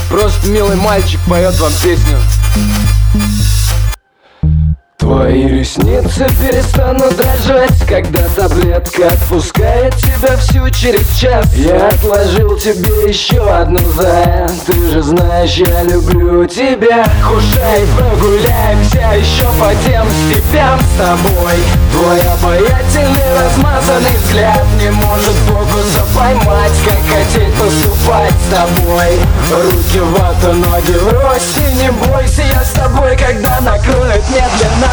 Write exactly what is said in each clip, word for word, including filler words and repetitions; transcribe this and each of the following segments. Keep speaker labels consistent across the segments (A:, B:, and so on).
A: Просто милый мальчик поет вам песню. Твои ресницы перестанут дрожать, когда таблетка отпускает тебя всю через час. Я отложил тебе еще одну, зая. Ты же знаешь, я люблю тебя. Кушай, прогуляемся еще по тем степям с тобой. Твой обаятельный размазанный взгляд не может фокуса поймать, как хотеть поступать с тобой. Руки в вату, ноги в росте. Не бойся, я с тобой, когда накроет медленно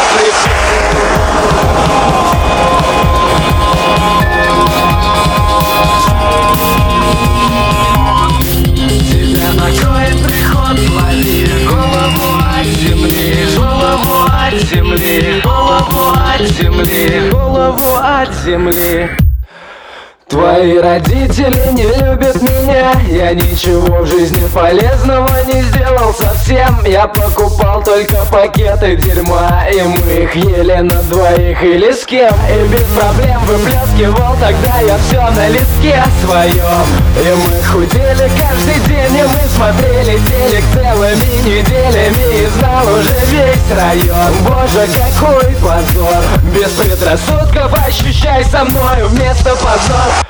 A: тебя накроет приход, лови голову от земли, голову от земли, голову от земли, голову от земли. Твои родители не любят меня, я ничего в жизни полезного не сделал совсем. Я покупал только пакеты дерьма, и мы их ели на двоих или с кем. И без проблем выплескивал тогда я все на листке своем. И мы худели каждый день, и мы смотрели телек целыми неделями, и знал уже весь район. Боже, какой позор! Без предрассудков ощущай со мною вместо позора.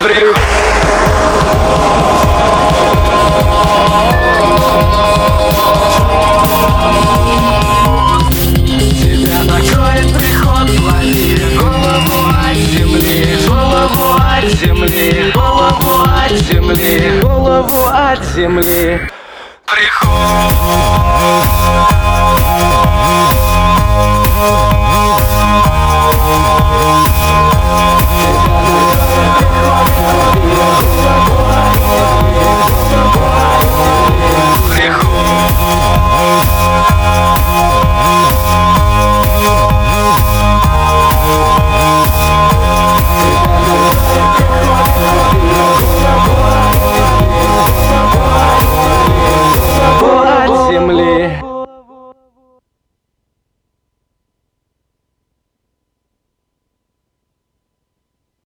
A: Тебя накроет приход, лови голову от земли, голову от земли, голову от земли, голову от земли. Приход.